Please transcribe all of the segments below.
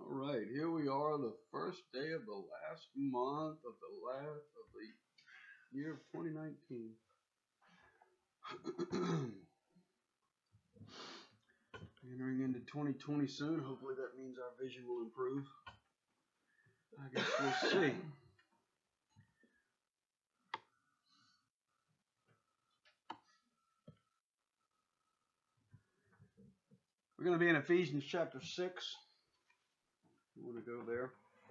All right, here we are, the first day of the last month of the year of 2019. Entering into 2020 soon. Hopefully that means our vision will improve. I guess we'll see. We're going to be in Ephesians chapter 6. You want to go there?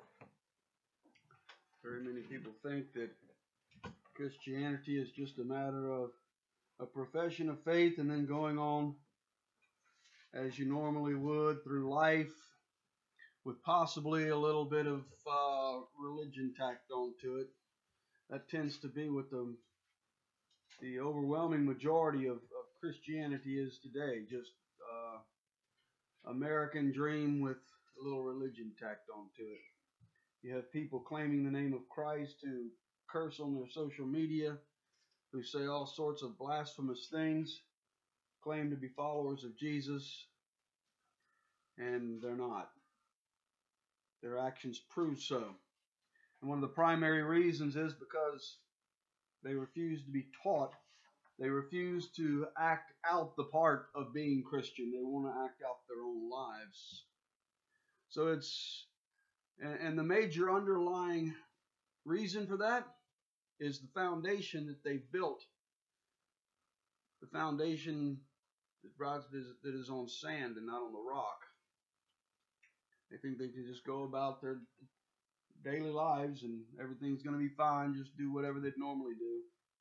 Very many people think that Christianity is just a matter of a profession of faith and then going on as you normally would through life, with possibly a little bit of religion tacked onto it. That tends to be what the overwhelming majority of Christianity is today. Just American dream with a little religion tacked onto it. You have people claiming the name of Christ who curse on their social media, who say all sorts of blasphemous things, claim to be followers of Jesus, and they're not. Their actions prove so. And one of the primary reasons is because they refuse to be taught. They refuse to act out the part of being Christian. They want to act out their own lives. So and the major underlying reason for that is the foundation that they've built. The foundation that is on sand and not on the rock. They think they can just go about their daily lives and everything's going to be fine, just do whatever they'd normally do.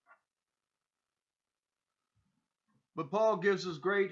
But Paul gives us great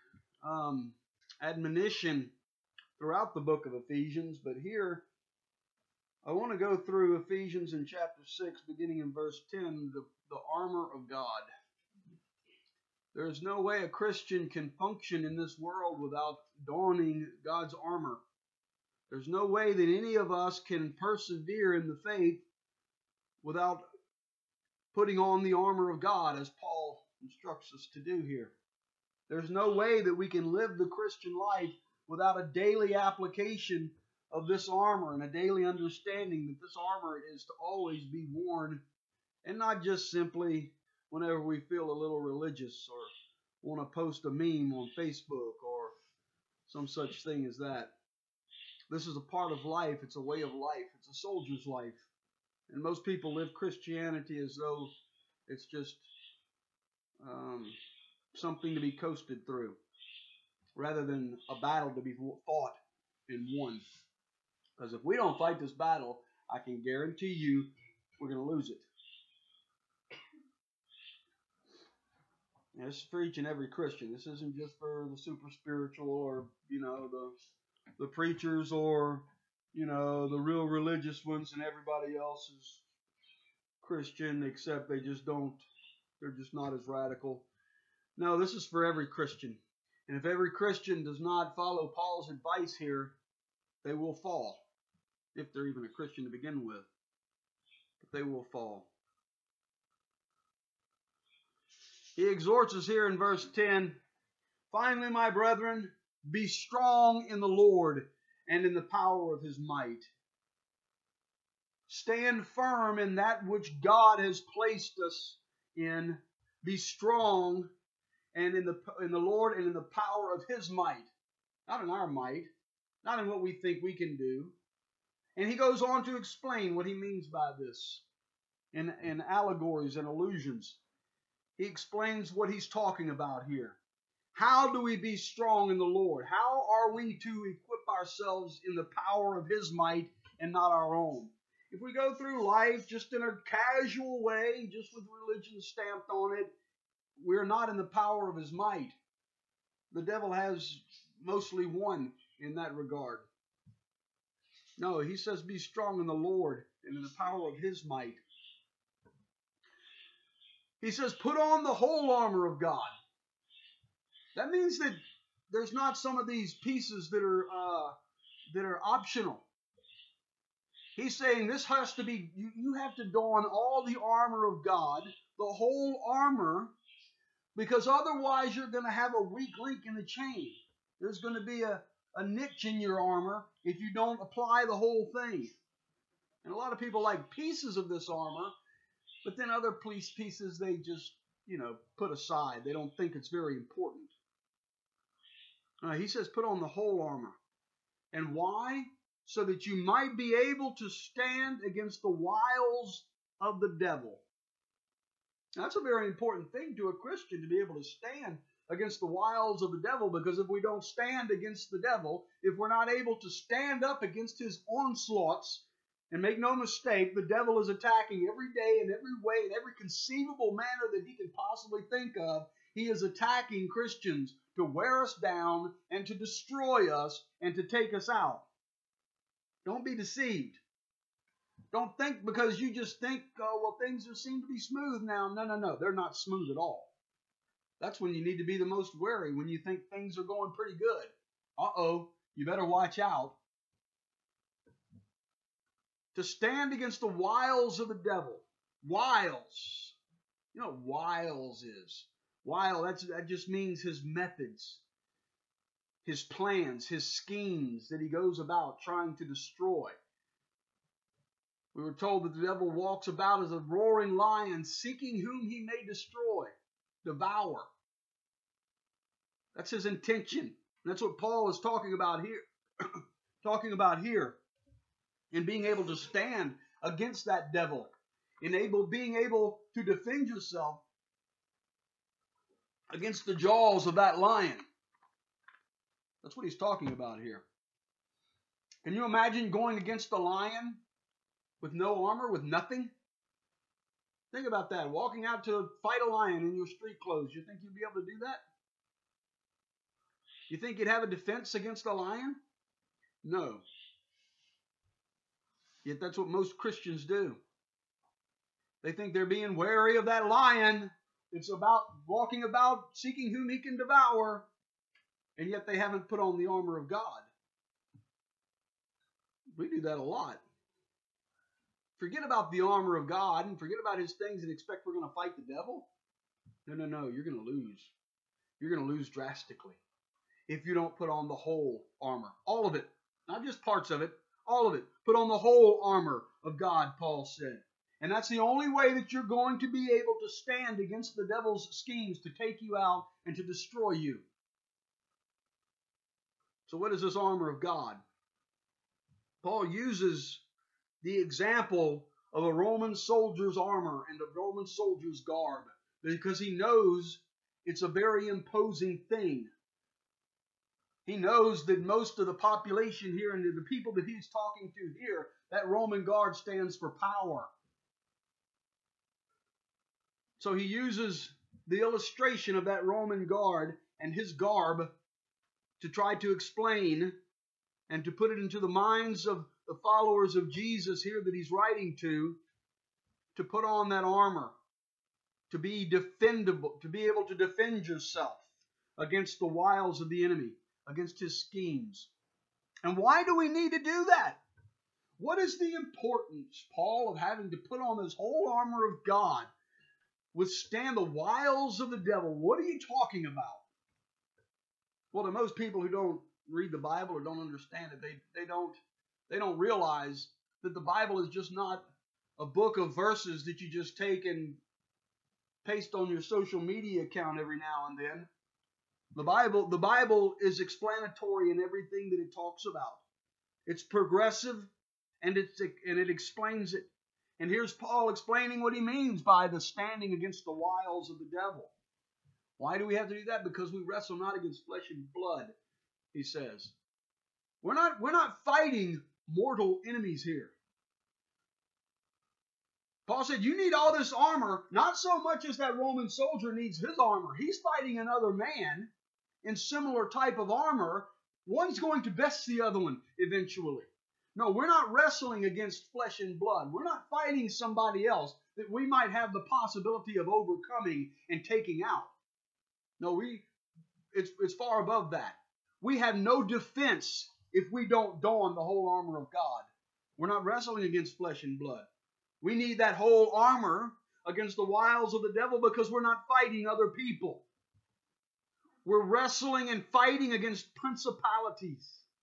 admonition throughout the book of Ephesians, but here I want to go through Ephesians in chapter 6, beginning in verse 10, the armor of God. There is no way a Christian can function in this world without donning God's armor. There's no way that any of us can persevere in the faith without putting on the armor of God, as Paul instructs us to do here. There's no way that we can live the Christian life without a daily application of this armor and a daily understanding that this armor is to always be worn, and not just simply whenever we feel a little religious or want to post a meme on Facebook or some such thing as that. This is a part of life. It's a way of life. It's a soldier's life. And most people live Christianity as though it's just something to be coasted through, rather than a battle to be fought and won. Because if we don't fight this battle, I can guarantee you we're going to lose it. And this is for each and every Christian. This isn't just for the super spiritual or, the preachers or, the real religious ones, and everybody else is Christian except they're just not as radical. No, this is for every Christian. And if every Christian does not follow Paul's advice here, they will fall. If they're even a Christian to begin with. But they will fall. He exhorts us here in verse 10, "Finally, my brethren, be strong in the Lord and in the power of his might. Stand firm in that which God has placed us in. Be strong and in the Lord and in the power of his might." Not in our might, not in what we think we can do. And he goes on to explain what he means by this in allegories and allusions. He explains what he's talking about here. How do we be strong in the Lord? How are we to equip ourselves in the power of his might and not our own? If we go through life just in a casual way, just with religion stamped on it, we're not in the power of his might. The devil has mostly won in that regard. No, he says be strong in the Lord and in the power of his might. He says put on the whole armor of God. That means that there's not some of these pieces that are optional. He's saying this has to be, you have to don all the armor of God, the whole armor, because otherwise you're going to have a weak link in the chain. There's going to be a a niche in your armor if you don't apply the whole thing. And a lot of people like pieces of this armor, but then other pieces they just, put aside. They don't think it's very important. He says, put on the whole armor. And why? So that you might be able to stand against the wiles of the devil. Now, that's a very important thing to a Christian, to be able to stand against the wiles of the devil, because if we don't stand against the devil, if we're not able to stand up against his onslaughts, and make no mistake, the devil is attacking every day in every way, in every conceivable manner that he can possibly think of. He is attacking Christians to wear us down and to destroy us and to take us out. Don't be deceived. Don't think because you just think, oh, well, things just seem to be smooth now. No. They're not smooth at all. That's when you need to be the most wary, when you think things are going pretty good. Uh-oh, you better watch out. To stand against the wiles of the devil. Wiles. You know what wiles is? Wile, that just means his methods, his plans, his schemes that he goes about trying to destroy. We were told that the devil walks about as a roaring lion, seeking whom he may destroy, devour. That's his intention. And that's what Paul is talking about here. And being able to stand against that devil. Being able to defend yourself against the jaws of that lion. That's what he's talking about here. Can you imagine going against a lion with no armor, with nothing? Think about that. Walking out to fight a lion in your street clothes. You think you'd be able to do that? You think you'd have a defense against a lion? No. Yet that's what most Christians do. They think they're being wary of that lion. It's about walking about seeking whom he can devour. And yet they haven't put on the armor of God. We do that a lot. Forget about the armor of God and forget about his things and expect we're going to fight the devil. No. You're going to lose. You're going to lose drastically if you don't put on the whole armor. All of it. Not just parts of it. All of it. Put on the whole armor of God, Paul said. And that's the only way that you're going to be able to stand against the devil's schemes to take you out and to destroy you. So what is this armor of God? Paul uses the example of a Roman soldier's armor and a Roman soldier's garb because he knows it's a very imposing thing. He knows that most of the population here and the people that he's talking to here, that Roman guard stands for power. So he uses the illustration of that Roman guard and his garb to try to explain and to put it into the minds of the followers of Jesus here that he's writing to put on that armor, to be defendable, to be able to defend yourself against the wiles of the enemy, against his schemes. And why do we need to do that? What is the importance, Paul, of having to put on this whole armor of God, withstand the wiles of the devil? What are you talking about? Well, to most people who don't read the Bible or don't understand it, they don't realize that the Bible is just not a book of verses that you just take and paste on your social media account every now and then. The Bible is explanatory in everything that it talks about. It's progressive and it explains it. And here's Paul explaining what he means by the standing against the wiles of the devil. Why do we have to do that? Because we wrestle not against flesh and blood, he says. We're not fighting mortal enemies here. Paul said, you need all this armor, not so much as that Roman soldier needs his armor. He's fighting another man in similar type of armor. One's going to best the other one eventually. No, we're not wrestling against flesh and blood. We're not fighting somebody else that we might have the possibility of overcoming and taking out. No, it's far above that. We have no defense if we don't don the whole armor of God. We're not wrestling against flesh and blood. We need that whole armor against the wiles of the devil because we're not fighting other people. We're wrestling and fighting against principalities.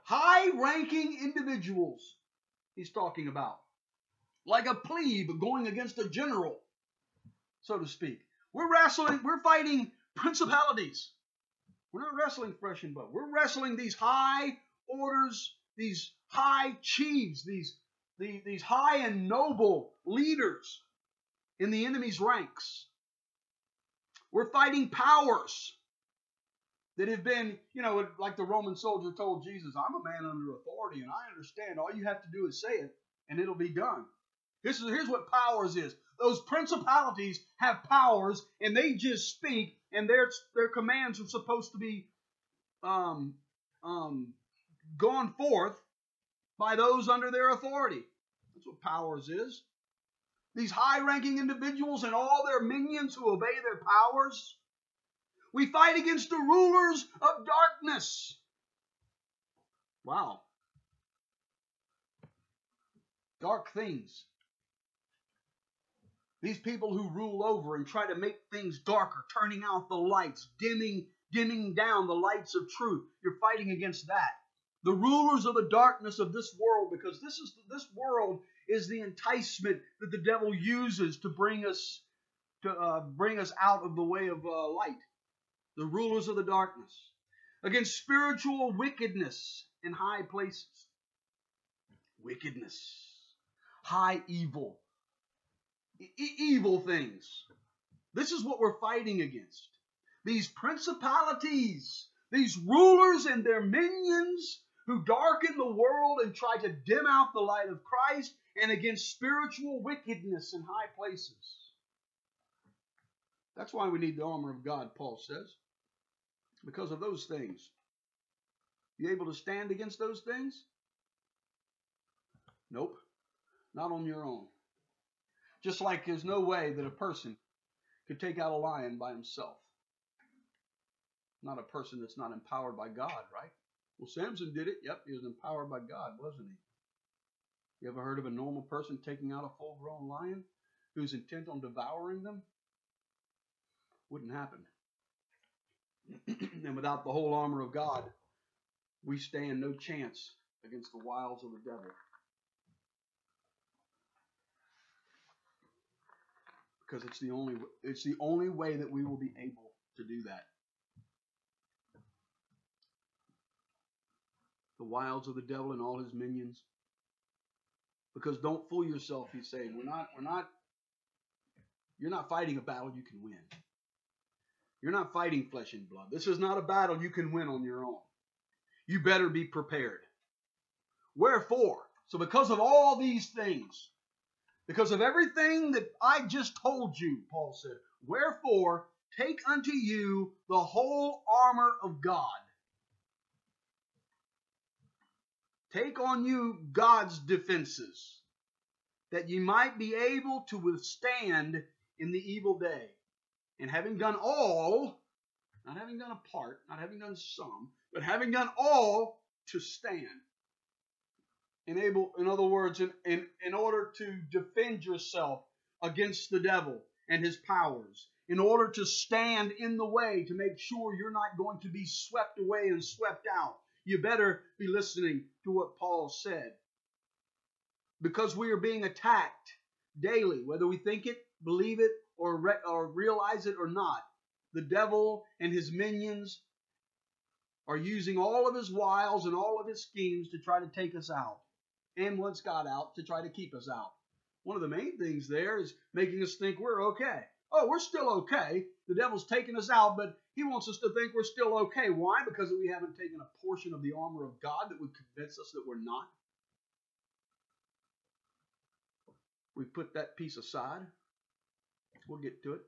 high-ranking individuals he's talking about. Like a plebe going against a general, so to speak. We're fighting principalities. We're not wrestling flesh and blood. We're wrestling these high orders, these high chiefs, these high and noble leaders in the enemy's ranks. We're fighting powers that have been, like the Roman soldier told Jesus, I'm a man under authority and I understand. All you have to do is say it and it'll be done. Here's what powers is. Those principalities have powers and they just speak, and their commands are supposed to be gone forth by those under their authority. That's what powers is. These high-ranking individuals and all their minions who obey their powers. We fight against the rulers of darkness. Wow. Dark things. These people who rule over and try to make things darker, turning out the lights, dimming down the lights of truth. You're fighting against that. The rulers of the darkness of this world, because this world is the enticement that the devil uses to bring us out of the way of light. The rulers of the darkness, against spiritual wickedness in high places. Wickedness, high evil. Evil things. This is what we're fighting against. These principalities, these rulers and their minions who darken the world and try to dim out the light of Christ, and against spiritual wickedness in high places. That's why we need the armor of God, Paul says. Because of those things. You able to stand against those things? Nope. Not on your own. Just like there's no way that a person could take out a lion by himself. Not a person that's not empowered by God, right? Well, Samson did it. Yep, he was empowered by God, wasn't he? You ever heard of a normal person taking out a full-grown lion who's intent on devouring them? Wouldn't happen. And without the whole armor of God, we stand no chance against the wiles of the devil. Because it's the only way that we will be able to do that. The wiles of the devil and all his minions. Because don't fool yourself, he's saying. You're not fighting a battle you can win. You're not fighting flesh and blood. This is not a battle you can win on your own. You better be prepared. Wherefore? So because of all these things, because of everything that I just told you, Paul said, wherefore, take unto you the whole armor of God. Take on you God's defenses, that ye might be able to withstand in the evil day. And having done all, not having done a part, not having done some, but having done all, to stand. In other words, in order to defend yourself against the devil and his powers, in order to stand in the way to make sure you're not going to be swept away and swept out, you better be listening to what Paul said. Because we are being attacked daily, whether we think it, believe it, or realize it or not. The devil and his minions are using all of his wiles and all of his schemes to try to take us out. And once got out, to try to keep us out. One of the main things there is making us think we're okay. Oh, we're still okay. The devil's taking us out, but he wants us to think we're still okay. Why? Because we haven't taken a portion of the armor of God that would convince us that we're not. We put that piece aside. We'll get to it.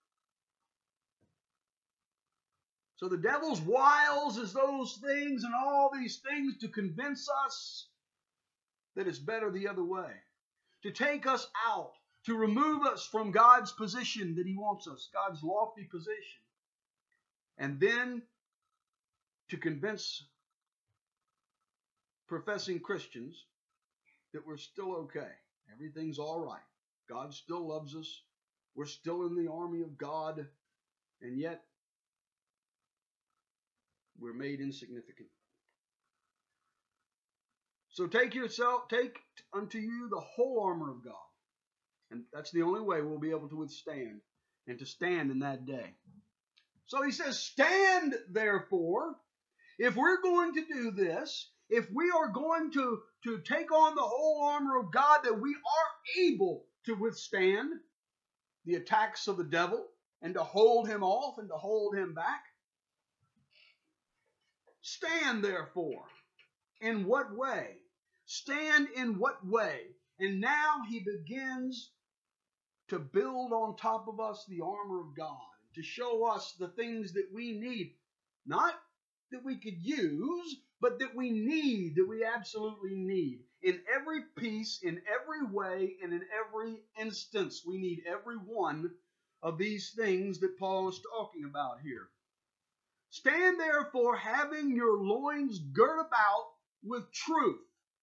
So the devil's wiles is those things and all these things to convince us that it's better the other way. To take us out. To remove us from God's position that he wants us. God's lofty position. And then to convince professing Christians that we're still okay. Everything's all right. God still loves us. We're still in the army of God. And yet, we're made insignificant. So take unto you the whole armor of God. And that's the only way we'll be able to withstand and to stand in that day. So he says, stand therefore. If we're going to do this, if we are going to take on the whole armor of God, that we are able to withstand the attacks of the devil and to hold him off and to hold him back. Stand therefore. In what way? Stand in what way? And now he begins to build on top of us the armor of God, to show us the things that we need. Not that we could use, but that we need, that we absolutely need. In every piece, in every way, and in every instance, we need every one of these things that Paul is talking about here. Stand therefore, having your loins girt about with truth.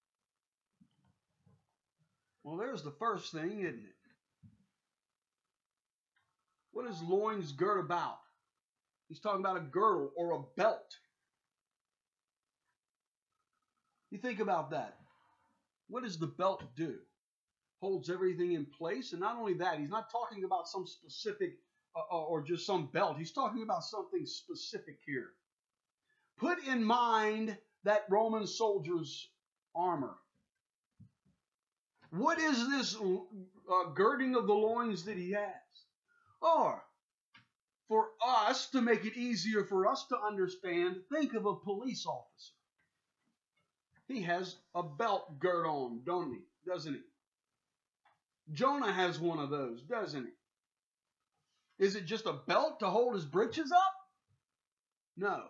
Well, there's the first thing, isn't it? What is loins girt about? He's talking about a girdle or a belt. You think about that. What does the belt do? Holds everything in place. And not only that, he's not talking about some specific or just some belt. He's talking about something specific here. Put in mind that Roman soldier's armor. What is this girding of the loins that he has? Or, for us, to make it easier for us to understand, think of a police officer. He has a belt girt on, doesn't he? Jonah has one of those, doesn't he? Is it just a belt to hold his britches up? No.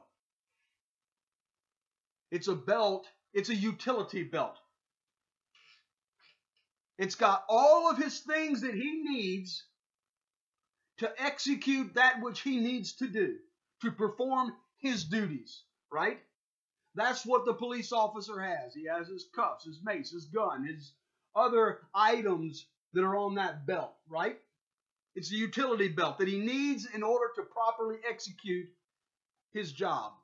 It's a belt. It's a utility belt. It's got all of his things that he needs to execute that which he needs to do, to perform his duties, right? That's what the police officer has. He has his cuffs, his mace, his gun, his other items that are on that belt, right? It's a utility belt that he needs in order to properly execute his job.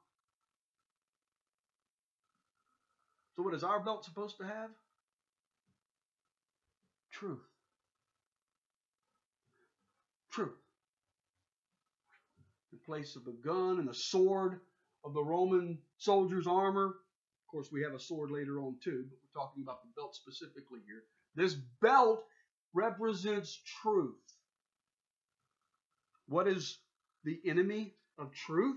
So what is our belt supposed to have? Truth. Truth. In place of the gun and the sword of the Roman soldier's armor. Of course, we have a sword later on too, but we're talking about the belt specifically here. This belt represents truth. What is the enemy of truth?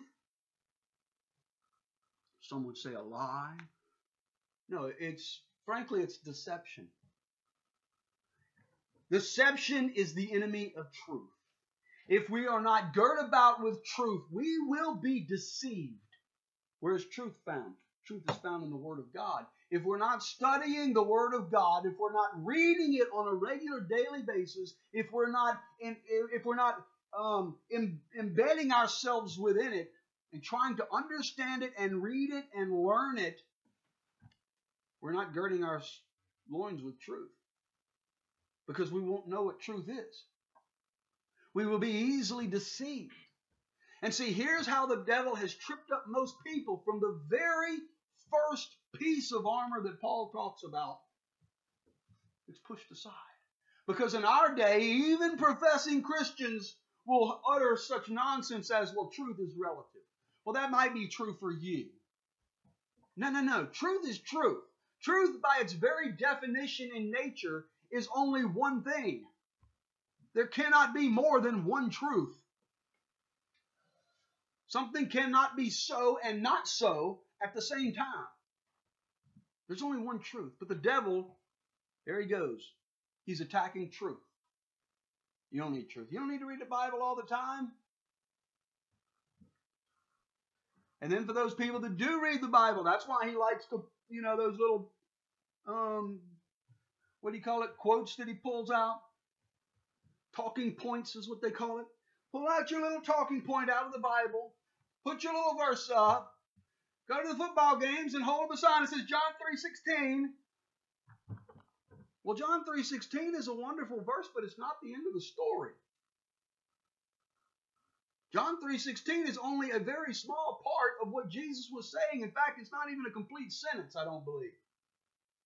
Some would say a lie. No, frankly, it's deception. Deception is the enemy of truth. If we are not girt about with truth, we will be deceived. Where is truth found? Truth is found in the Word of God. If we're not studying the Word of God, if we're not reading it on a regular daily basis, if we're not embedding ourselves within it and trying to understand it and read it and learn it, we're not girding our loins with truth, because we won't know what truth is. We will be easily deceived. And see, here's how the devil has tripped up most people from the very first piece of armor that Paul talks about. It's pushed aside. Because in our day, even professing Christians will utter such nonsense as, well, truth is relative. Well, that might be true for you. No. Truth is truth. Truth, by its very definition in nature, is only one thing. There cannot be more than one truth. Something cannot be so and not so at the same time. There's only one truth. But the devil, there he goes. He's attacking truth. You don't need truth. You don't need to read the Bible all the time. And then for those people that do read the Bible, that's why he likes to, those little, quotes that he pulls out. Talking points is what they call it. Pull out your little talking point out of the Bible. Put your little verse up. Go to the football games and hold up a sign that says John 3:16. Well, John 3:16 is a wonderful verse, but it's not the end of the story. John 3:16 is only a very small part of what Jesus was saying. In fact, it's not even a complete sentence, I don't believe.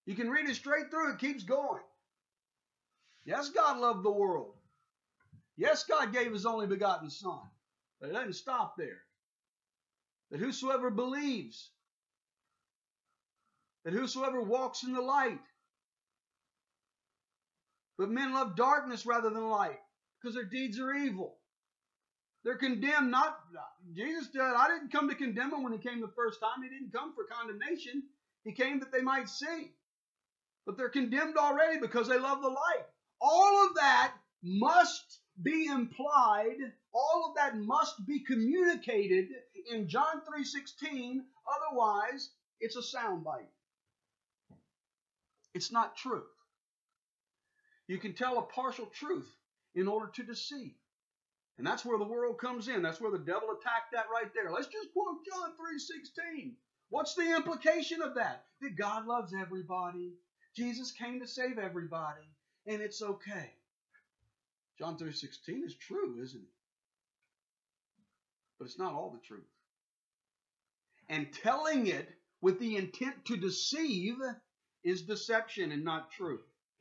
You can read it straight through. It keeps going. Yes, God loved the world. Yes, God gave his only begotten Son. But it doesn't stop there. That whosoever believes, that whosoever walks in the light. But men love darkness rather than light, because their deeds are evil. They're condemned, not, Jesus said, I didn't come to condemn them when he came the first time. He didn't come for condemnation. He came that they might see. But they're condemned already because they love the light. All of that must be implied. All of that must be communicated in John 3:16. Otherwise, it's a soundbite. It's not truth. You can tell a partial truth in order to deceive. And that's where the world comes in. That's where the devil attacked that right there. Let's just quote John 3:16. What's the implication of that? That God loves everybody. Jesus came to save everybody. And it's okay. John 3:16 is true, isn't it? But it's not all the truth. And telling it with the intent to deceive is deception and not truth.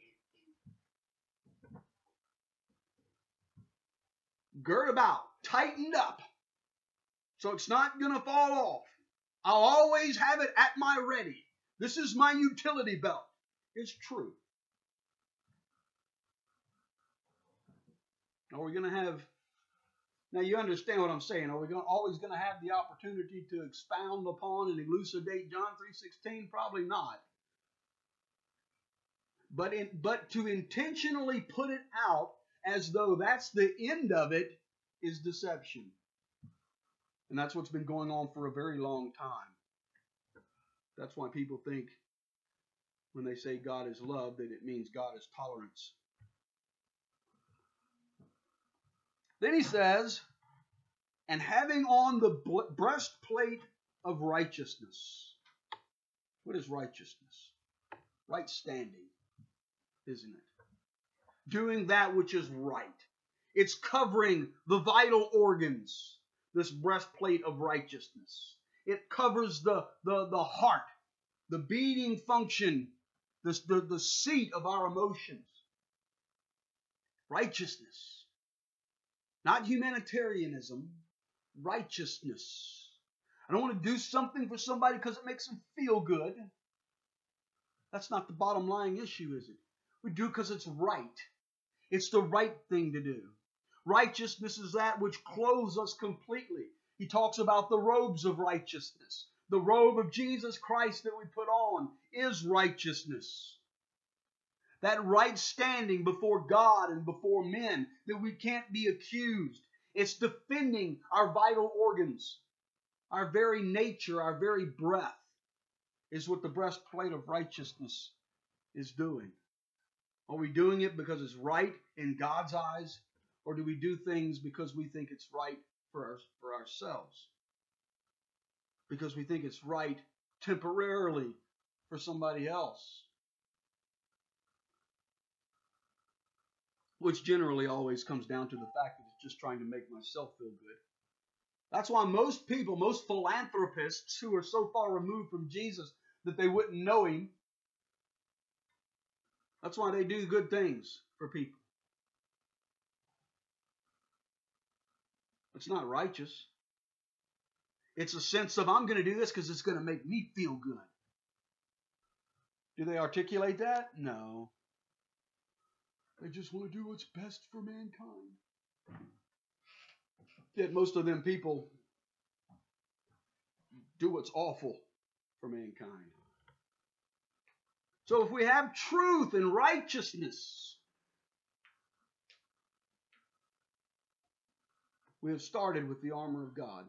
Gird about, tightened up, so it's not going to fall off. I'll always have it at my ready. This is my utility belt. It's true. Are we going to have, now you understand what I'm saying, are we always going to have the opportunity to expound upon and elucidate John 3:16? Probably not. But to intentionally put it out as though that's the end of it is deception. And that's what's been going on for a very long time. That's why people think when they say God is love that it means God is tolerance. Then he says, and having on the breastplate of righteousness. What is righteousness? Right standing, isn't it? Doing that which is right. It's covering the vital organs, this breastplate of righteousness. It covers the heart, the beating function, the seat of our emotions. Righteousness. Not humanitarianism. Righteousness. I don't want to do something for somebody because it makes them feel good. That's not the bottom line issue, is it? We do it because it's right. It's the right thing to do. Righteousness is that which clothes us completely. He talks about the robes of righteousness. The robe of Jesus Christ that we put on is righteousness. That right standing before God and before men, that we can't be accused. It's defending our vital organs. Our very nature, our very breath is what the breastplate of righteousness is doing. Are we doing it because it's right in God's eyes? Or do we do things because we think it's right for ourselves? Because we think it's right temporarily for somebody else? Which generally always comes down to the fact that it's just trying to make myself feel good. That's why most people, most philanthropists who are so far removed from Jesus that they wouldn't know him, that's why they do good things for people. It's not righteous. It's a sense of, I'm going to do this because it's going to make me feel good. Do they articulate that? No. They just want to do what's best for mankind. Yet most of them people do what's awful for mankind. So if we have truth and righteousness, we have started with the armor of God.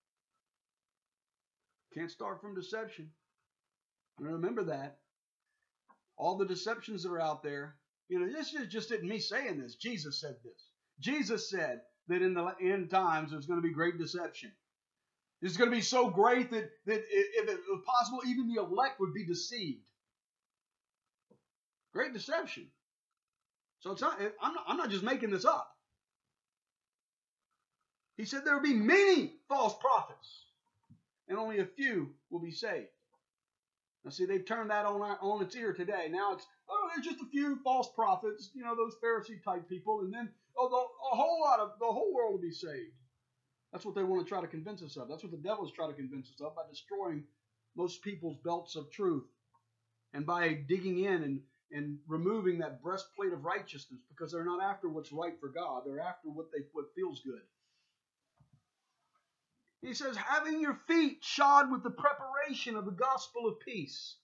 Can't start from deception. And remember that. All the deceptions that are out there, this just isn't me saying this. Jesus said this. Jesus said that in the end times there's going to be great deception. It's going to be so great that if it was possible, even the elect would be deceived. Great deception. So it's not. I'm not just making this up. He said there will be many false prophets, and only a few will be saved. Now, see, they've turned that on its ear today. Now it's, oh, there's just a few false prophets, those Pharisee type people, and then the whole world will be saved. That's what they want to try to convince us of. That's what the devil is trying to convince us of by destroying most people's belts of truth, and by digging in and removing that breastplate of righteousness, because they're not after what's right for God. They're after what feels good. He says, having your feet shod with the preparation of the gospel of peace.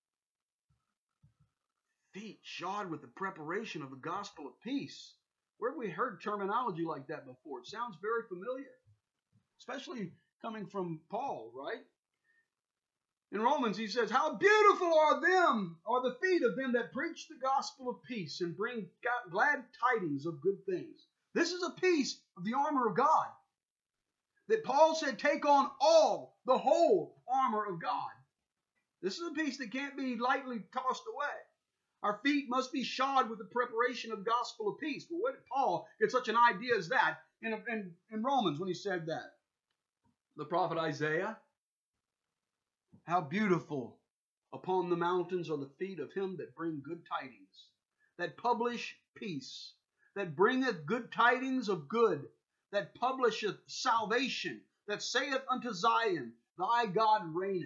Feet shod with the preparation of the gospel of peace. Where have we heard terminology like that before? It sounds very familiar, especially coming from Paul, right? In Romans, he says, how beautiful are the feet of them that preach the gospel of peace and bring glad tidings of good things. This is a piece of the armor of God that Paul said, take on the whole armor of God. This is a piece that can't be lightly tossed away. Our feet must be shod with the preparation of the gospel of peace. But where did Paul get such an idea as that in Romans when he said that? The prophet Isaiah, how beautiful upon the mountains are the feet of him that bring good tidings, that publish peace, that bringeth good tidings of good, that publisheth salvation, that saith unto Zion, thy God reigneth.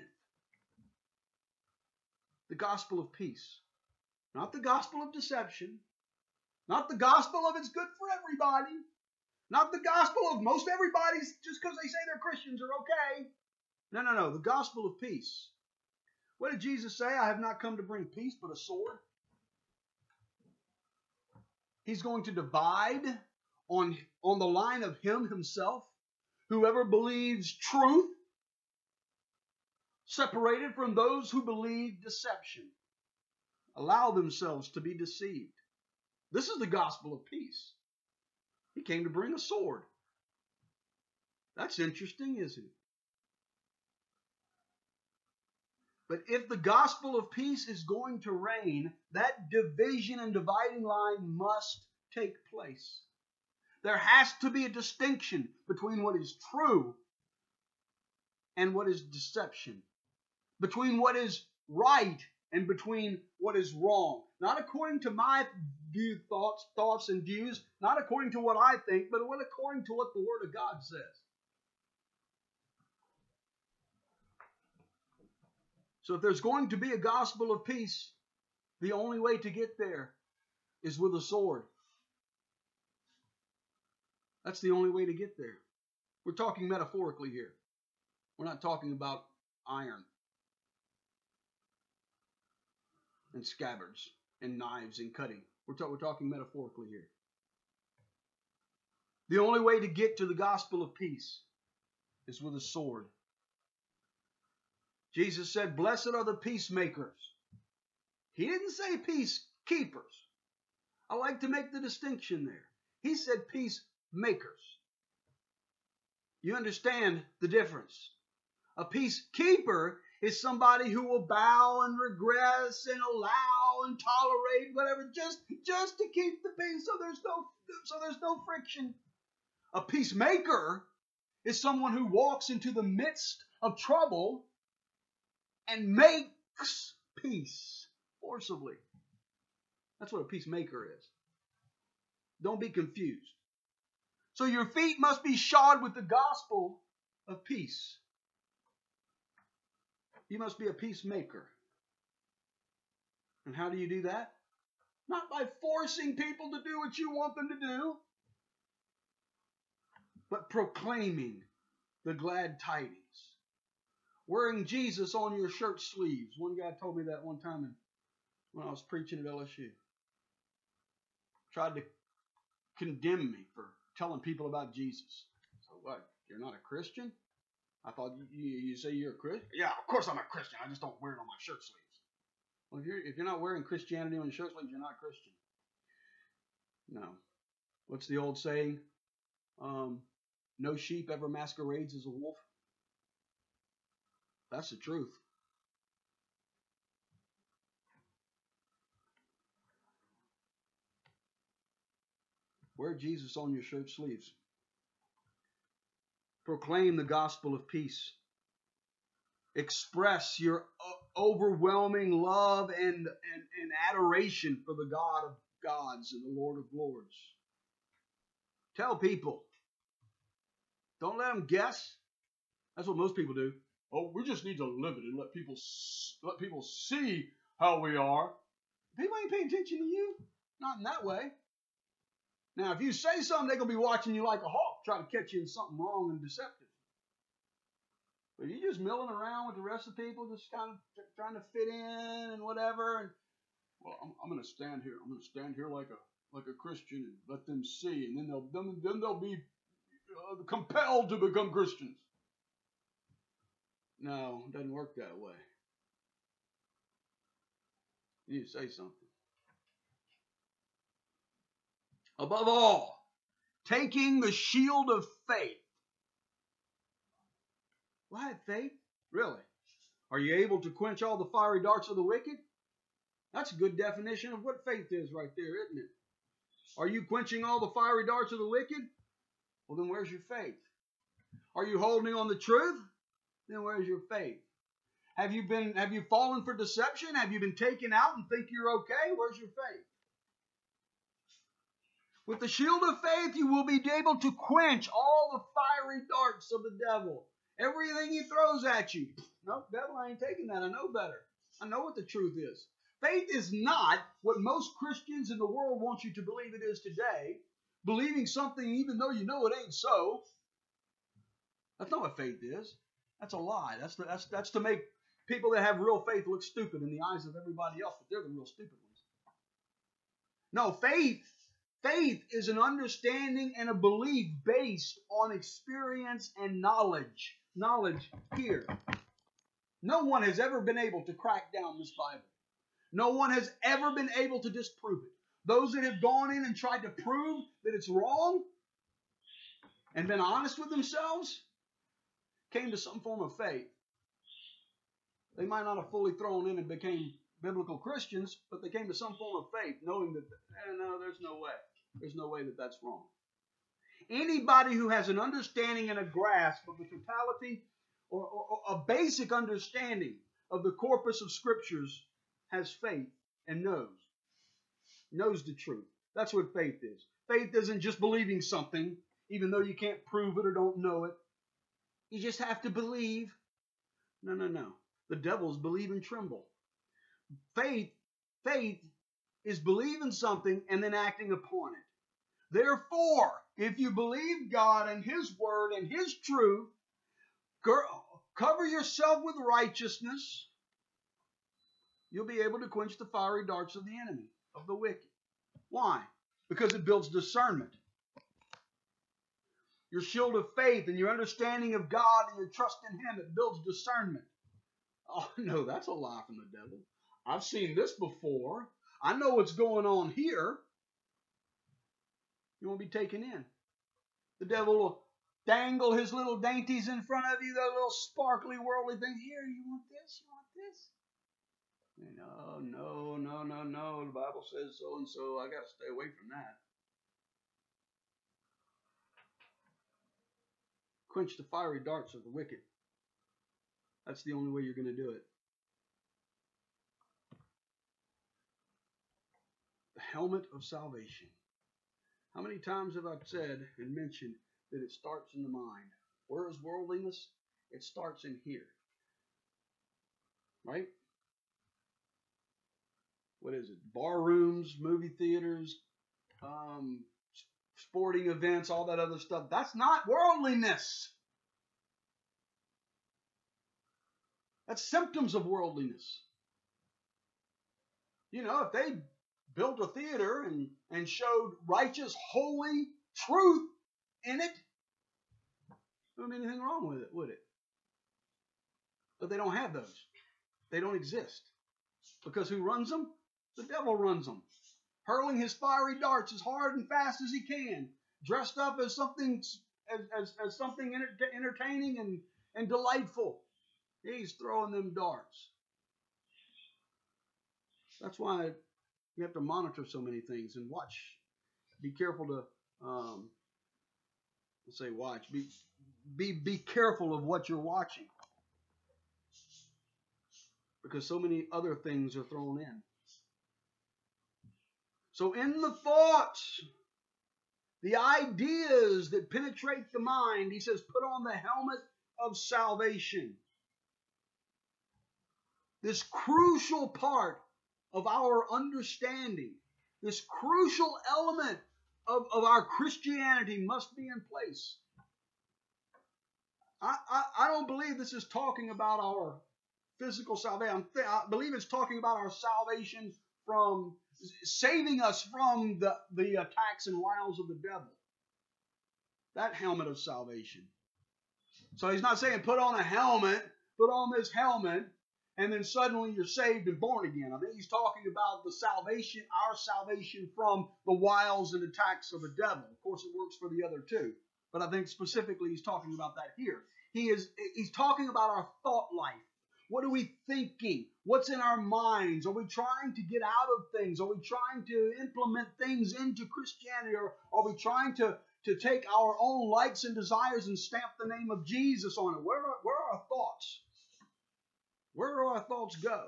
The gospel of peace. Not the gospel of deception. Not the gospel of it's good for everybody. Not the gospel of most everybody's just because they say they're Christians are okay. No. The gospel of peace. What did Jesus say? I have not come to bring peace, but a sword. He's going to divide on the line of him himself. Whoever believes truth, separated from those who believe deception, allow themselves to be deceived. This is the gospel of peace. He came to bring a sword. That's interesting, isn't it? But if the gospel of peace is going to reign, that division and dividing line must take place. There has to be a distinction between what is true and what is deception. Between what is right and between what is wrong. Not according to my thoughts and views, not according to what I think, but according to what the Word of God says. So if there's going to be a gospel of peace, the only way to get there is with a sword. That's the only way to get there. We're talking metaphorically here. We're not talking about iron and scabbards and knives and cutting. We're talking metaphorically here. The only way to get to the gospel of peace is with a sword. Jesus said, blessed are the peacemakers. He didn't say peacekeepers. I like to make the distinction there. He said peacemakers. You understand the difference. A peacekeeper is somebody who will bow and regress and allow and tolerate whatever just to keep the peace so there's no friction. A peacemaker is someone who walks into the midst of trouble and makes peace forcibly. That's what a peacemaker is. Don't be confused. So your feet must be shod with the gospel of peace. You must be a peacemaker. And how do you do that? Not by forcing people to do what you want them to do, but proclaiming the glad tidings. Wearing Jesus on your shirt sleeves. One guy told me that one time when I was preaching at LSU. Tried to condemn me for telling people about Jesus. So what? You're not a Christian? I thought you say you're a Christian? Yeah, of course I'm a Christian. I just don't wear it on my shirt sleeves. Well, if you're not wearing Christianity on your shirt sleeves, you're not a Christian. No. What's the old saying? No sheep ever masquerades as a wolf. That's the truth. Wear Jesus on your shirt sleeves. Proclaim the gospel of peace. Express your overwhelming love and adoration for the God of gods and the Lord of lords. Tell people. Don't let them guess. That's what most people do. Oh, we just need to live it and let people see how we are. People ain't paying attention to you. Not in that way. Now, if you say something, they're going to be watching you like a hawk, trying to catch you in something wrong and deceptive. But you're just milling around with the rest of the people, just kind of trying to fit in and whatever. And well, I'm going to stand here. I'm going to stand here like a Christian and let them see, and then they'll be compelled to become Christians. No, it doesn't work that way. You need to say something. Above all, taking the shield of faith. What, faith? Really? Are you able to quench all the fiery darts of the wicked? That's a good definition of what faith is right there, isn't it? Are you quenching all the fiery darts of the wicked? Well, then where's your faith? Are you holding on the truth? Then where's your faith? Have you fallen for deception? Have you been taken out and think you're okay? Where's your faith? With the shield of faith, you will be able to quench all the fiery darts of the devil. Everything he throws at you. No, devil, I ain't taking that. I know better. I know what the truth is. Faith is not what most Christians in the world want you to believe it is today. Believing something even though you know it ain't so. That's not what faith is. That's a lie. That's to make people that have real faith look stupid in the eyes of everybody else, but they're the real stupid ones. No, faith is an understanding and a belief based on experience and knowledge. Knowledge here. No one has ever been able to crack down this Bible. No one has ever been able to disprove it. Those that have gone in and tried to prove that it's wrong and been honest with themselves came to some form of faith. They might not have fully thrown in and became biblical Christians, but they came to some form of faith, knowing that, no, there's no way. There's no way that that's wrong. Anybody who has an understanding and a grasp of the totality or a basic understanding of the corpus of Scriptures has faith and knows the truth. That's what faith is. Faith isn't just believing something, even though you can't prove it or don't know it. You just have to believe. No. The devils believe and tremble. Faith is believing something and then acting upon it. Therefore, if you believe God and His Word and His truth, cover yourself with righteousness, you'll be able to quench the fiery darts of the enemy, of the wicked. Why? Because it builds discernment. Your shield of faith and your understanding of God and your trust in Him, it builds discernment. Oh, no, that's a lie from the devil. I've seen this before. I know what's going on here. You won't be taken in. The devil will dangle his little dainties in front of you, those little sparkly, worldly things. Here, you want this? You want this? No. The Bible says so and so. I got to stay away from that. Quench the fiery darts of the wicked. That's the only way you're going to do it. The helmet of salvation. How many times have I said and mentioned that it starts in the mind? Where is worldliness? It starts in here. Right? What is it? Bar rooms, movie theaters, sporting events, all that other stuff. That's not worldliness. That's symptoms of worldliness. You know, if they built a theater and showed righteous, holy truth in it, there wouldn't be anything wrong with it, would it? But they don't have those. They don't exist. Because who runs them? The devil runs them. Hurling his fiery darts as hard and fast as he can, dressed up as something as something entertaining and delightful. He's throwing them darts. That's why you have to monitor so many things and watch. Be careful to, let's say watch. Be careful of what you're watching. because so many other things are thrown in. So in the thoughts, the ideas that penetrate the mind, he says, put on the helmet of salvation. This crucial part of our understanding, this crucial element of our Christianity must be in place. I don't believe this is talking about our physical salvation. I believe it's talking about our salvation from saving us from the attacks and wiles of the devil. That helmet of salvation. So he's not saying put on a helmet, put on this helmet, and then suddenly you're saved and born again. I think he's talking about the salvation, our salvation from the wiles and attacks of the devil. Of course, it works for the other two. But I think specifically he's talking about that here. He's talking about our thought life. What are we thinking? What's in our minds? Are we trying to get out of things? Are we trying to implement things into Christianity? Or are we trying to take our own likes and desires and stamp the name of Jesus on it? Where are our thoughts? Where do our thoughts go?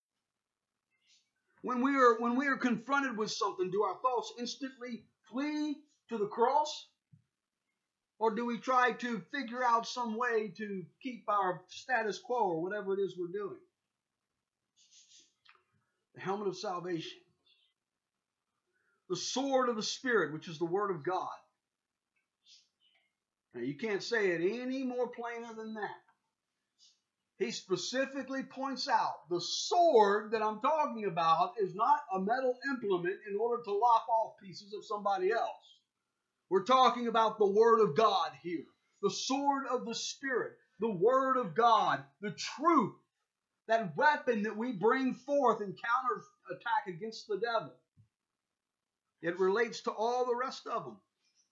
When we are confronted with something, do our thoughts instantly flee to the cross? Or do we try to figure out some way to keep our status quo or whatever it is we're doing? The helmet of salvation. The sword of the Spirit, which is the Word of God. Now, you can't say it any more plainer than that. He specifically points out the sword that I'm talking about is not a metal implement in order to lop off pieces of somebody else. We're talking about the Word of God here. The sword of the Spirit. The Word of God. The truth. That weapon that we bring forth in counterattack against the devil. It relates to all the rest of them.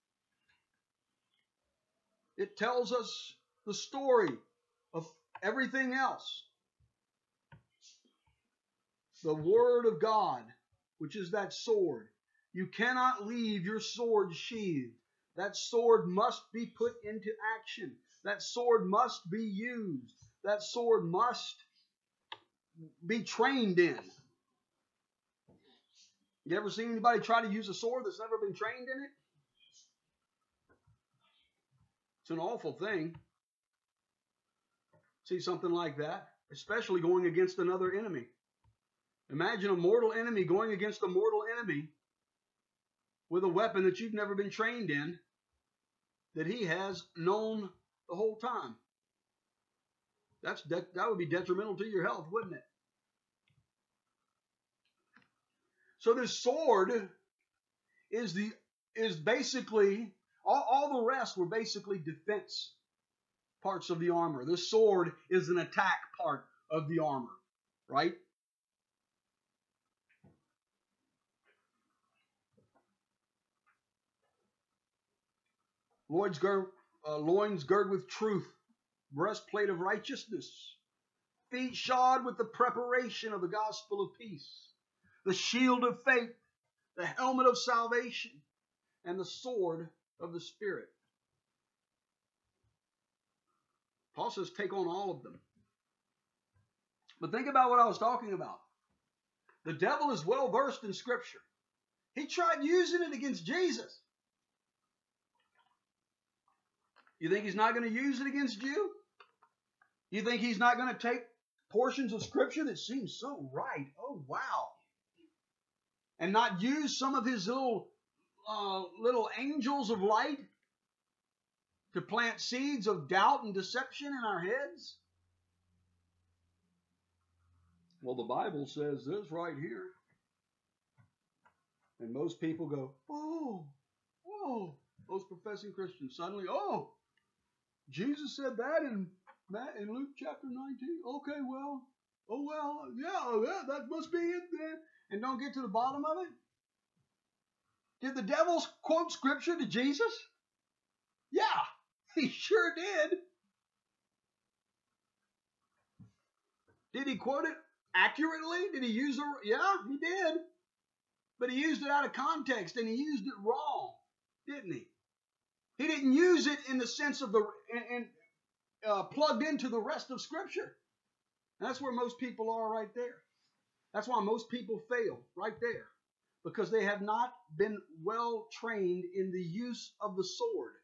It tells us the story of everything else. The Word of God, which is that sword. You cannot leave your sword sheathed. That sword must be put into action. That sword must be used. That sword must be trained in. You ever seen anybody try to use a sword that's never been trained in it? It's an awful thing. See something like that, especially going against another enemy. Imagine a mortal enemy going against a mortal enemy with a weapon that you've never been trained in, that he has known the whole time. That would be detrimental to your health, wouldn't it? So this sword is basically, all the rest were basically defense parts of the armor. This sword is an attack part of the armor, right? Loins girded with truth, breastplate of righteousness, feet shod with the preparation of the gospel of peace, the shield of faith, the helmet of salvation, and the sword of the Spirit. Paul says take on all of them. But think about what I was talking about. The devil is well versed in Scripture. He tried using it against Jesus. You think he's not going to use it against you? You think he's not going to take portions of Scripture that seem so right? Oh, wow. And not use some of his little angels of light to plant seeds of doubt and deception in our heads? Well, the Bible says this right here. And most people go, oh, whoa. Most professing Christians suddenly, oh, Jesus said that in Luke chapter 19. Okay, well, yeah, that must be it then. And don't get to the bottom of it. Did the devil quote Scripture to Jesus? Yeah, he sure did. Did he quote it accurately? Did he use it? Yeah, he did. But he used it out of context, and he used it wrong, didn't he? He didn't use it in the sense of plugged into the rest of Scripture. And that's where most people are right there. That's why most people fail right there. Because they have not been well trained in the use of the sword.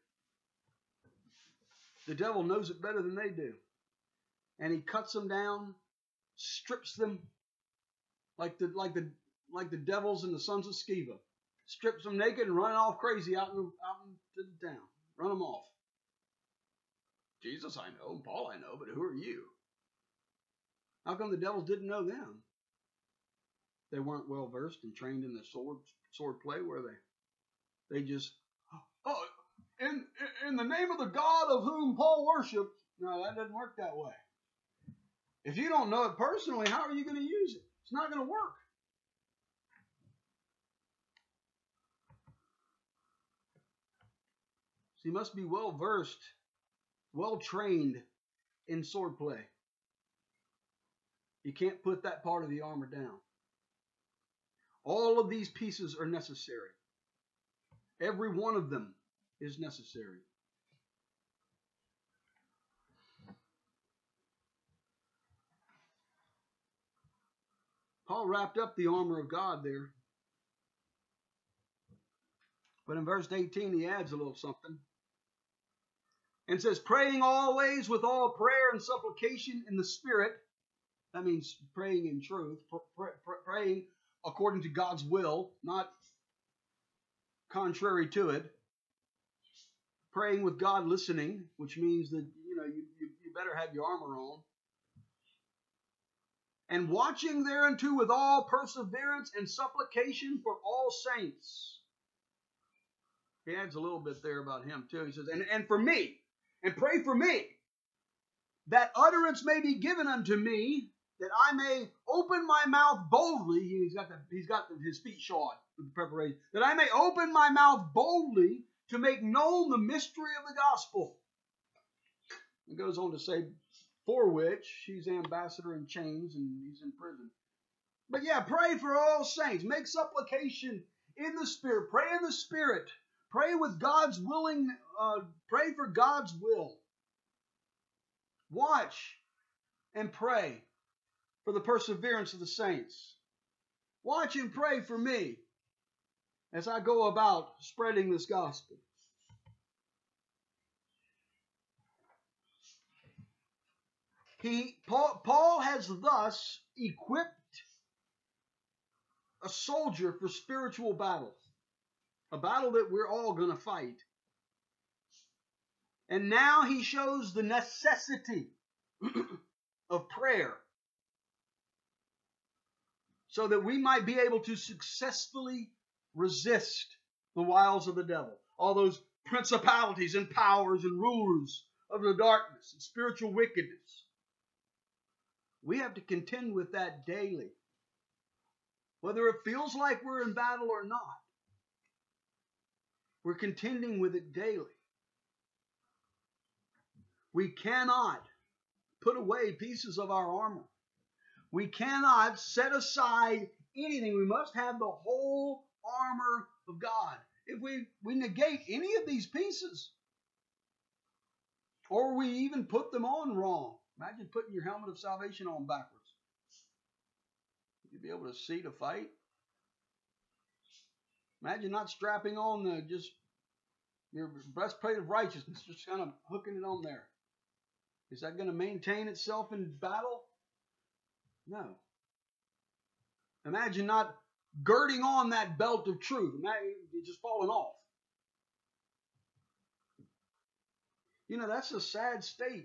The devil knows it better than they do. And he cuts them down, strips them like the devils and the sons of Sceva. Strips them naked and run off crazy out into the town. Run them off. Jesus I know, and Paul I know, but who are you? How come the devils didn't know them? They weren't well versed and trained in the sword play, were they? They just, oh, in the name of the God of whom Paul worshipped. No, that doesn't work that way. If you don't know it personally, how are you going to use it? It's not going to work. So you must be well versed, well trained in sword play. You can't put that part of the armor down. All of these pieces are necessary. Every one of them is necessary. Paul wrapped up the armor of God there. But in verse 18 he adds a little something. And says, praying always with all prayer and supplication in the Spirit. That means praying in truth. Praying according to God's will, not contrary to it. Praying with God listening, which means that you better have your armor on. And watching thereunto with all perseverance and supplication for all saints. He adds a little bit there about him too. He says, and for me, and pray for me, that utterance may be given unto me, that I may open my mouth boldly. He's got his feet shod with the preparation. That I may open my mouth boldly to make known the mystery of the gospel. It goes on to say, for which he's ambassador in chains and he's in prison. But yeah, pray for all saints. Make supplication in the Spirit. Pray in the Spirit. Pray with God's willing. Pray for God's will. Watch and pray for the perseverance of the saints. Watch and pray for me as I go about spreading this gospel. Paul has thus equipped a soldier for spiritual battle. A battle that we're all going to fight. And now he shows the necessity of prayer so that we might be able to successfully resist the wiles of the devil. All those principalities and powers and rulers of the darkness and spiritual wickedness. We have to contend with that daily. Whether it feels like we're in battle or not. We're contending with it daily. We cannot put away pieces of our armor. We cannot set aside anything. We must have the whole armor of God. If we negate any of these pieces, or we even put them on wrong. Imagine putting your helmet of salvation on backwards. You'd be able to see to fight. Imagine not strapping on just your breastplate of righteousness, just kind of hooking it on there. Is that going to maintain itself in battle? No. Imagine not girding on that belt of truth. Imagine it just falling off. That's a sad state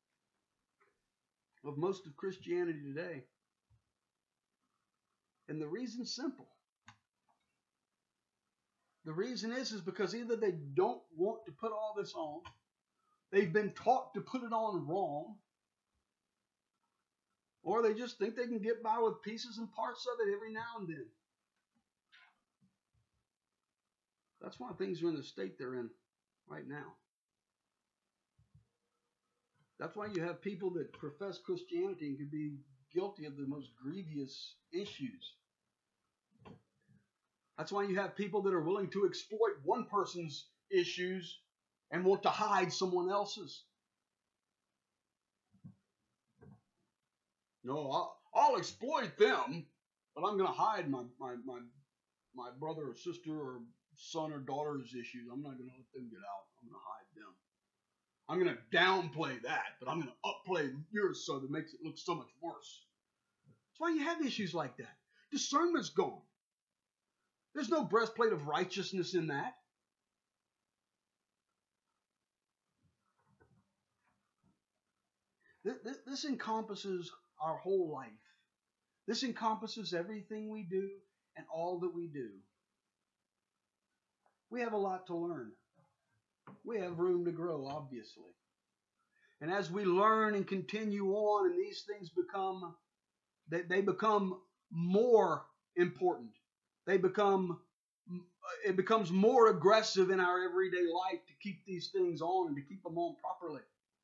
of most of Christianity today. And the reason's simple. The reason is because either they don't want to put all this on, they've been taught to put it on wrong, or they just think they can get by with pieces and parts of it every now and then. That's why things are in the state they're in right now. That's why you have people that profess Christianity and can be guilty of the most grievous issues. That's why you have people that are willing to exploit one person's issues and want to hide someone else's. No, I'll exploit them, but I'm going to hide my brother or sister or son or daughter's issues. I'm not going to let them get out. I'm going to hide them. I'm going to downplay that, but I'm going to upplay yours so that makes it look so much worse. That's why you have issues like that. Discernment's gone. There's no breastplate of righteousness in that. This encompasses our whole life. This encompasses everything we do and all that we do. We have a lot to learn. We have room to grow, obviously. And as we learn and continue on, and these things become, they become more important. It becomes more aggressive in our everyday life to keep these things on and to keep them on properly.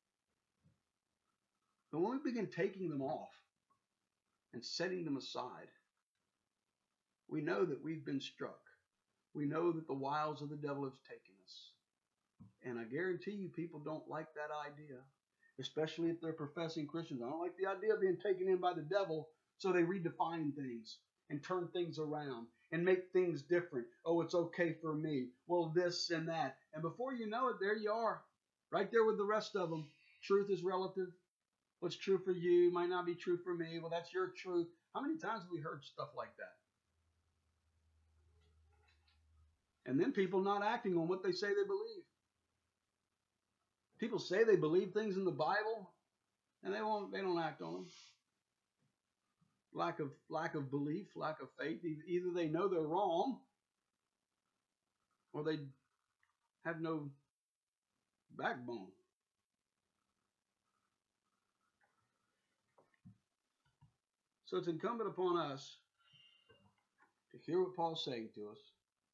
But when we begin taking them off and setting them aside, we know that we've been struck. We know that the wiles of the devil have taken us. And I guarantee you people don't like that idea, especially if they're professing Christians. I don't like the idea of being taken in by the devil, so they redefine things and turn things around and make things different. Oh, it's okay for me. Well, this and that. And before you know it, there you are, right there with the rest of them. Truth is relative. What's true for you might not be true for me. Well, that's your truth. How many times have we heard stuff like that? And then people not acting on what they say they believe. People say they believe things in the Bible, and they don't act on them. Lack of belief, lack of faith. Either they know they're wrong, or they have no backbone. So it's incumbent upon us to hear what Paul's saying to us.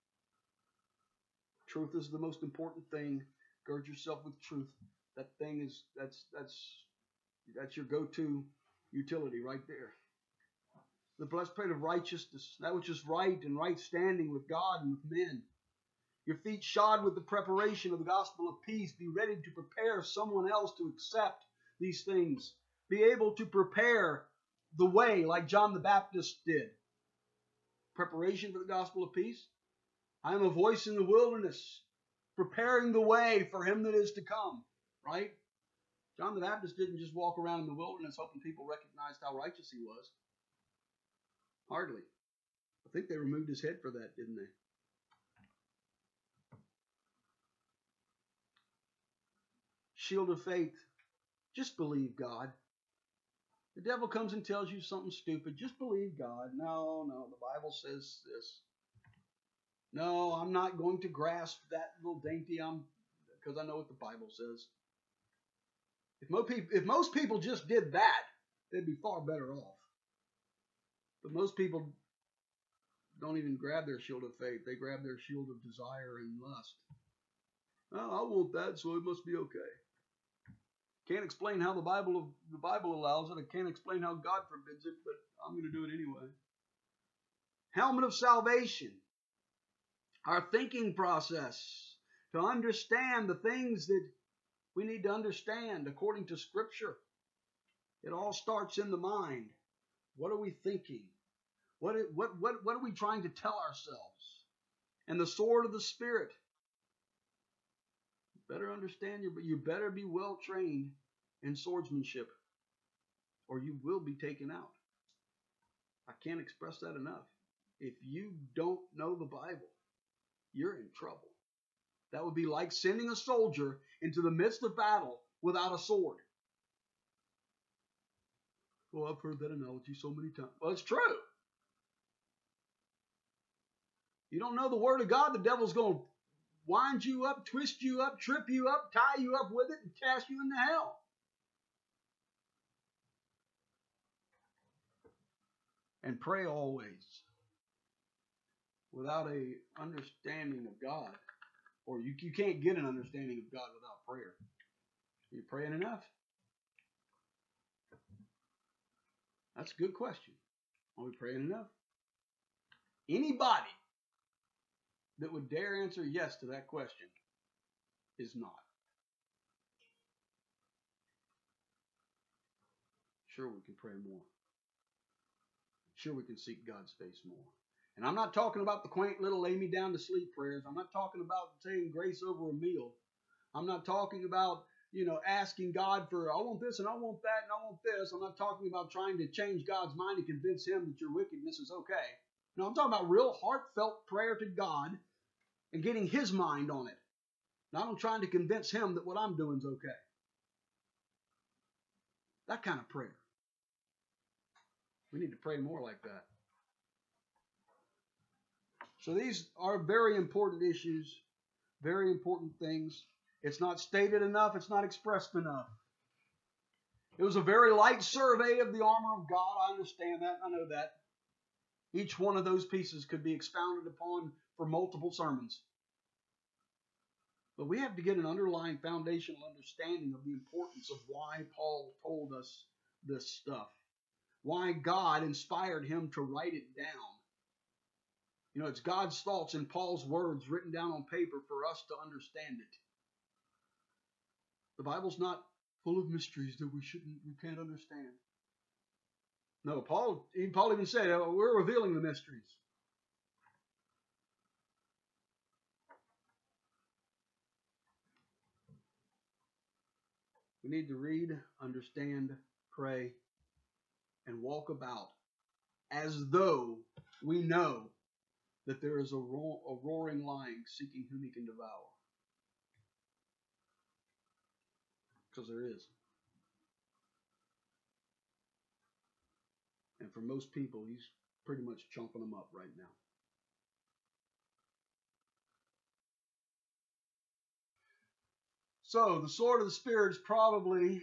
Truth is the most important thing. Gird yourself with truth. That thing is that's your go-to utility right there. The breastplate of righteousness, that which is right and right standing with God and with men. Your feet shod with the preparation of the gospel of peace. Be ready to prepare someone else to accept these things. Be able to prepare the way like John the Baptist did. Preparation for the gospel of peace. I am a voice in the wilderness, preparing the way for him that is to come. Right? John the Baptist didn't just walk around in the wilderness hoping people recognized how righteous he was. Hardly. I think they removed his head for that, didn't they? Shield of faith. Just believe God. The devil comes and tells you something stupid. Just believe God. No, the Bible says this. No, I'm not going to grasp that little dainty because I know what the Bible says. If most people just did that, they'd be far better off. But most people don't even grab their shield of faith. They grab their shield of desire and lust. Oh, I want that, so it must be okay. Can't explain how the Bible allows it. I can't explain how God forbids it, but I'm going to do it anyway. Helmet of salvation. Our thinking process to understand the things that we need to understand according to Scripture. It all starts in the mind. What are we thinking? What are we trying to tell ourselves? And the sword of the Spirit. You better understand, you better be well trained in swordsmanship, or you will be taken out. I can't express that enough. If you don't know the Bible, you're in trouble. That would be like sending a soldier into the midst of battle without a sword. Well, I've heard that analogy so many times. Well, it's true. You don't know the Word of God, the devil's going to wind you up, twist you up, trip you up, tie you up with it, and cast you into hell. And pray always. Without an understanding of God, or you can't get an understanding of God without prayer. Are you praying enough? That's a good question. Are we praying enough? Anybody that would dare answer yes to that question is not. Sure, we can pray more. sure we can seek God's face more. And I'm not talking about the quaint little lay me down to sleep prayers. I'm not talking about saying grace over a meal. I'm not talking about, asking God for, I want this and I want that and I want this. I'm not talking about trying to change God's mind and convince him that your wickedness is okay. No, I'm talking about real heartfelt prayer to God and getting his mind on it. Not on trying to convince him that what I'm doing is okay. That kind of prayer. We need to pray more like that. So these are very important issues, very important things. It's not stated enough. It's not expressed enough. It was a very light survey of the armor of God. I understand that. I know that. Each one of those pieces could be expounded upon for multiple sermons. But we have to get an underlying foundational understanding of the importance of why Paul told us this stuff. Why God inspired him to write it down. It's God's thoughts in Paul's words written down on paper for us to understand it. The Bible's not full of mysteries that we can't understand. No, Paul even said, we're revealing the mysteries. We need to read, understand, pray, and walk about as though we know that there is a roaring lion seeking whom he can devour. Because there is. And for most people, he's pretty much chomping them up right now. So, the sword of the Spirit is probably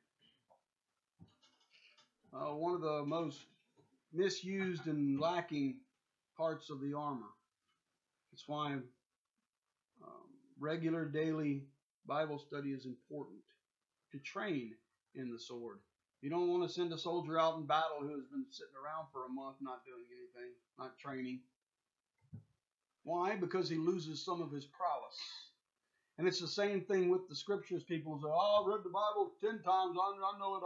one of the most misused and lacking parts of the armor. That's why regular daily Bible study is important, to train in the sword. You don't want to send a soldier out in battle who has been sitting around for a month not doing anything, not training. Why? Because he loses some of his prowess. And it's the same thing with the scriptures. People say, I read the Bible 10 times, I know it.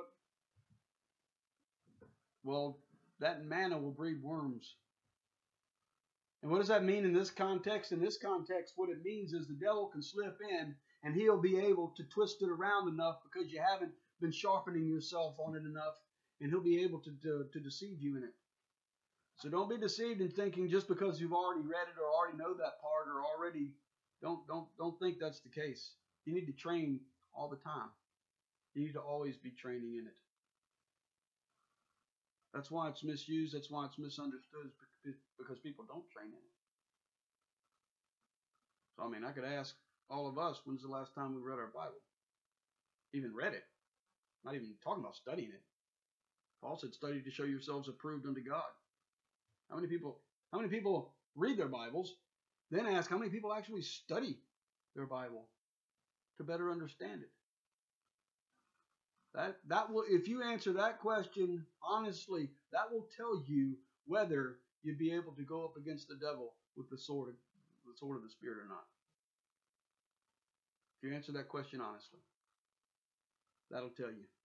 Well, that manna will breed worms. And what does that mean in this context? In this context, what it means is the devil can slip in and he'll be able to twist it around enough because you haven't been sharpening yourself on it enough, and he'll be able to deceive you in it. So don't be deceived in thinking just because you've already read it or already know that part or already don't think that's the case. You need to train all the time. You need to always be training in it. That's why it's misused. That's why it's misunderstood, because people don't train in it. So, I could ask all of us, when's the last time we read our Bible? Even read it. Not even talking about studying it. Paul said, study to show yourselves approved unto God. How many people read their Bibles? Then ask, how many people actually study their Bible to better understand it? That will, if you answer that question honestly, that will tell you whether you'd be able to go up against the devil with the sword of the Spirit or not. If you answer that question honestly, that'll tell you.